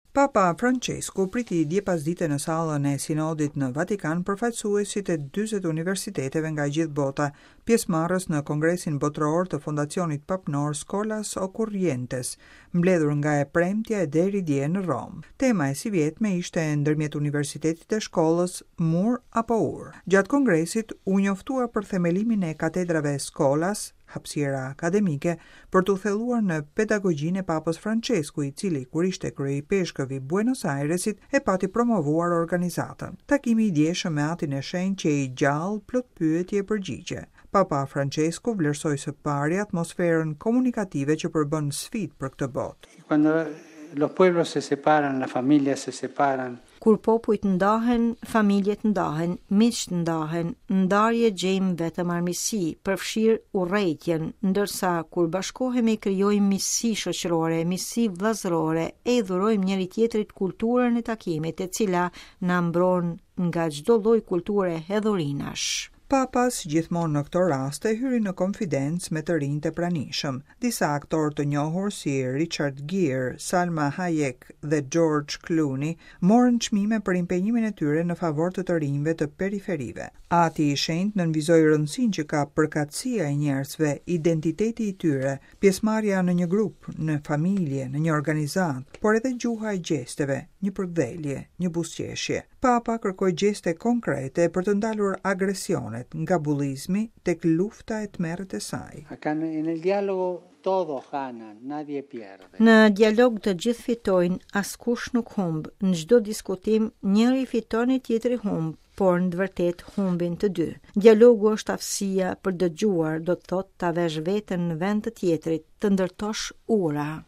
Papa Francesco priti dje pasdite në sallën e sinodit në Vatikan përfaqësuesit e 40 universiteteve nga gjithë bota, pjesëmarrës në Kongresin Botëror të Fondacionit Papnor Scholas Occurrientes, mbledhur nga e premtja e deri dje në Rom. Tema e si vjetme ishte ndërmjet universitetit e shkollës mur apo ur. Gjatë kongresit u njoftua për themelimin e katedrave Scholas, hapësira akademike, për të thelluar në pedagogjinë e Papës Francesku, i cili kur ishte kryepeshkëv i Buenos Airesit e pati promovuar organizatën. Takimi i djeshëm me atin e shenjtë që i gjallë plot pyetje e përgjigje. Papa Francesku vlerësoi së pari atmosferën komunikative që përbën sfidë për këtë botë. Quando los pueblos se separan, las familias se separan. Kur popujt ndahen, familjet ndahen, miqt ndahen, ndarje gjejmë vetëm armiqësi, përfshir urrejtjen, ndërsa kur bashkohemi krijojmë miqësi shoqërore, miqësi vëllazërore, e i dhurojmë njëri tjetrit kulturën e takimit, e cila na mbron nga çdo lloj kulture hedhurinash. Papas gjithmonë në këto raste hyri në konfidencë me të rinjtë e pranishëm. Disa aktorë të njohur si Richard Gere, Salma Hayek dhe George Clooney morën çmime për impenjimin e tyre në favor të rinjve të periferive. Ati i shenjtë nënvizoi rëndësinë që ka përkatësia e njerëzve, identiteti i tyre, pjesëmarrja në një grup, në familje, në një organizat, por edhe gjuha e gjesteve, një përkthjelje, një buzëqeshje. Papa kërkoi gjeste konkrete për të ndalur agresionet nga bullizmi tek lufta e tmerrët e saj. Nel dialogo todos ganan, nadie pierde. Në dialog të gjithë fitojnë, askush nuk humb. Në çdo diskutim njëri fiton e tjetri humb, por në të vërtet humbin të dy. Dialogu është aftësia për dëgjuar, do të thotë ta vesh veten në vend të tjetrit, të ndërtosh ura.